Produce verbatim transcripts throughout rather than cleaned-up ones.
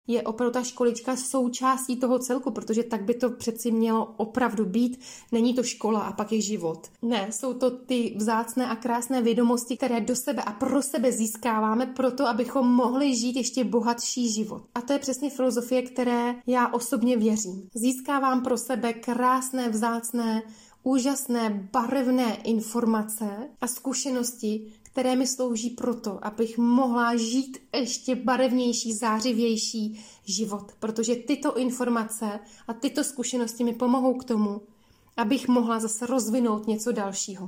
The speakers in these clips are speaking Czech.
je opravdu ta školička součástí toho celku, protože tak by to přeci mělo opravdu být. Není to škola a pak je život. Ne, jsou to ty vzácné a krásné vědomosti, které do sebe a pro sebe získáváme proto, abychom mohli žít ještě bohatší život. A to je přesně filozofie, které já osobně věřím. Získávám pro sebe krásné, vzácné, úžasné, barevné informace a zkušenosti, které mi slouží proto, abych mohla žít ještě barevnější, zářivější život. Protože tyto informace a tyto zkušenosti mi pomohou k tomu, abych mohla zase rozvinout něco dalšího.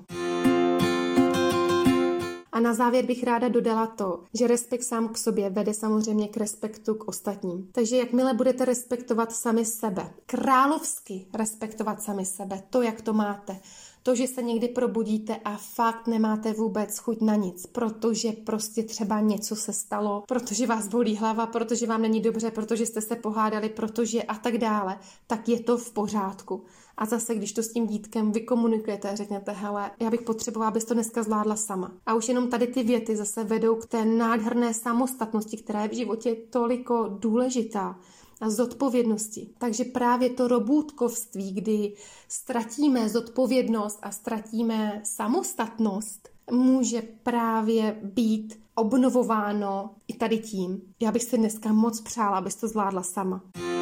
A na závěr bych ráda dodala to, že respekt sám k sobě vede samozřejmě k respektu k ostatním. Takže jakmile budete respektovat sami sebe, královsky respektovat sami sebe, to, jak to máte, to, že se někdy probudíte a fakt nemáte vůbec chuť na nic, protože prostě třeba něco se stalo, protože vás bolí hlava, protože vám není dobře, protože jste se pohádali, protože a tak dále, tak je to v pořádku. A zase, když to s tím dítkem vykomunikujete a řeknete, hele, já bych potřebovala, abys to dneska zvládla sama. A už jenom tady ty věty zase vedou k té nádherné samostatnosti, která je v životě toliko důležitá, a zodpovědnosti. Takže právě to robůtkovství, kdy ztratíme zodpovědnost a ztratíme samostatnost, může právě být obnovováno i tady tím. Já bych si dneska moc přála, abys to zvládla sama.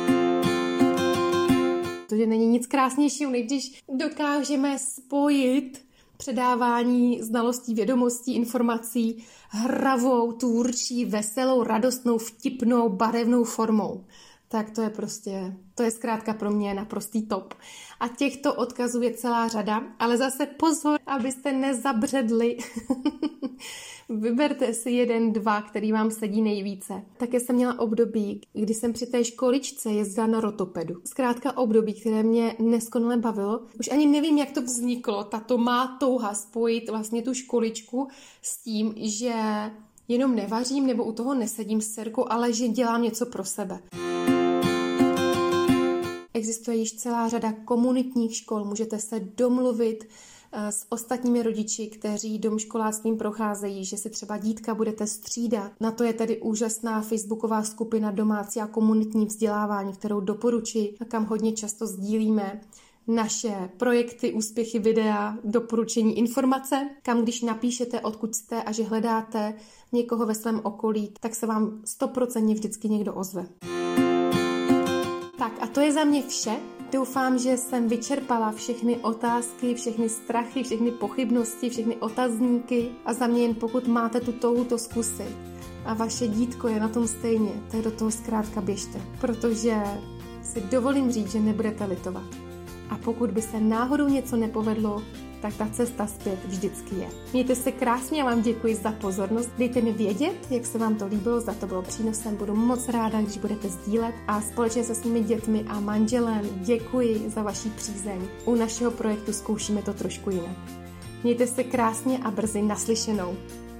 Protože není nic krásnějšího, než když dokážeme spojit předávání znalostí, vědomostí, informací hravou, tvůrčí, veselou, radostnou, vtipnou, barevnou formou. Tak to je prostě, to je zkrátka pro mě naprostý top. A těchto odkazů je celá řada, ale zase pozor, abyste nezabředli. Vyberte si jeden, dva, který vám sedí nejvíce. Také jsem měla období, kdy jsem při té školičce jezdila na rotopedu. Zkrátka období, které mě neskonale bavilo. Už ani nevím, jak to vzniklo, tato má touha spojit vlastně tu školičku s tím, že jenom nevařím nebo u toho nesedím s dcerkou, ale že dělám něco pro sebe. Existuje již celá řada komunitních škol, můžete se domluvit s ostatními rodiči, kteří domškoláctvím procházejí, že si třeba dítka budete střídat. Na to je tedy úžasná facebooková skupina Domácí a komunitní vzdělávání, kterou doporučuji a kam hodně často sdílíme naše projekty, úspěchy, videa, doporučení, informace, kam když napíšete, odkud jste a že hledáte někoho ve svém okolí, tak se vám stoprocentně vždycky někdo ozve. Tak a to je za mě vše. Doufám, že jsem vyčerpala všechny otázky, všechny strachy, všechny pochybnosti, všechny otazníky a za mě jen pokud máte tu touhu to zkusit a vaše dítko je na tom stejně, tak do toho zkrátka běžte, protože si dovolím říct, že nebudete litovat. A pokud by se náhodou něco nepovedlo, tak ta cesta zpět vždycky je. Mějte se krásně a vám děkuji za pozornost. Dejte mi vědět, jak se vám to líbilo, zda to bylo přínosem. Budu moc ráda, když budete sdílet a společně se svými dětmi a manželem děkuji za vaši přízeň. U našeho projektu zkoušíme to trošku jinak. Mějte se krásně a brzy naslyšenou.